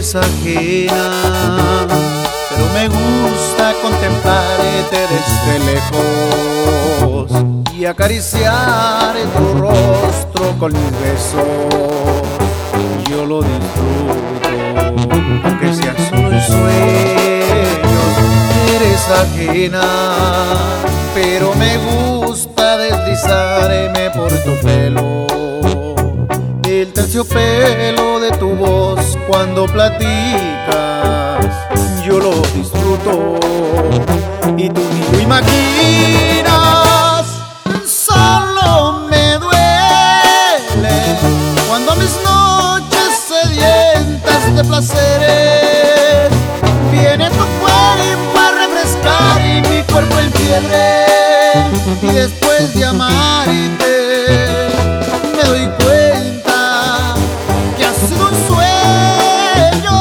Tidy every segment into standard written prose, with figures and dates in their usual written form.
Eres ajena, pero me gusta contemplarte desde lejos y acariciar tu rostro con mis besos. Yo lo disfruto, aunque sea solo en sueños. Eres ajena, pero me gusta deslizarme por tu pelo, el terciopelo de tu voz cuando platicas. Yo lo disfruto y tú ni lo imaginas. Solo me duele cuando mis noches sedientas de placeres viene tu cuerpo a refrescar y mi cuerpo en fiebre. Y después de amarte me doy cuenta que ha sido un sueño.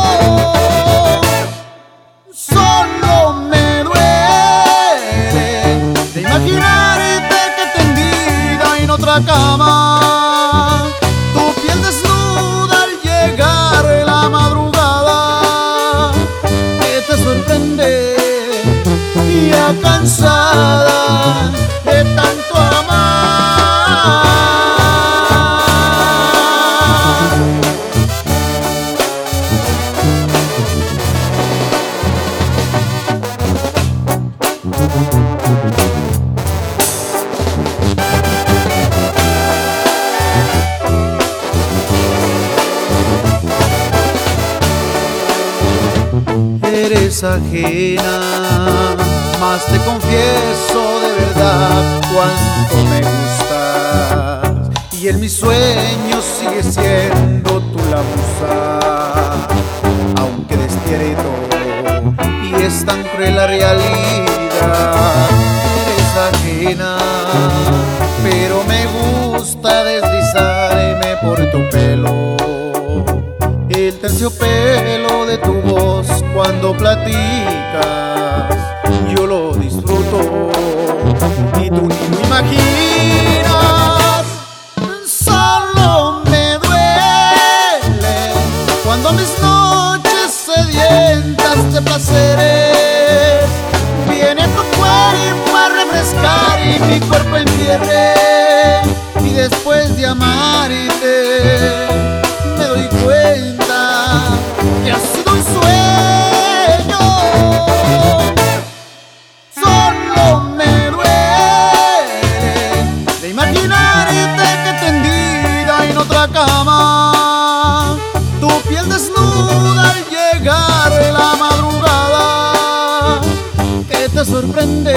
Solo me duele de imaginarte que tendida en otra cama, tu piel desnuda al llegar la madrugada, que te sorprende ya cansada de tanto amar. Eres ajena, mas te confieso de verdad cuánto me gustas, y en mis sueños sigues siendo tú la musa, aunque despierto y es tan cruel la realidad. Eres ajena, pero me gusta deslizarme por tu pelo, el terciopelo de tu voz cuando platicas. Yo lo disfruto y tú ni lo imaginas. Solo me duele cuando mis noches sedientas de placeres viene tu cuerpo a refrescar y mi cuerpo en fiebre. Y después de amarte me doy cuenta que ha sido un sueño. Solo me duele de imaginarte que tendida en otra cama, tu piel desnuda al llegar la madrugada, que te sorprende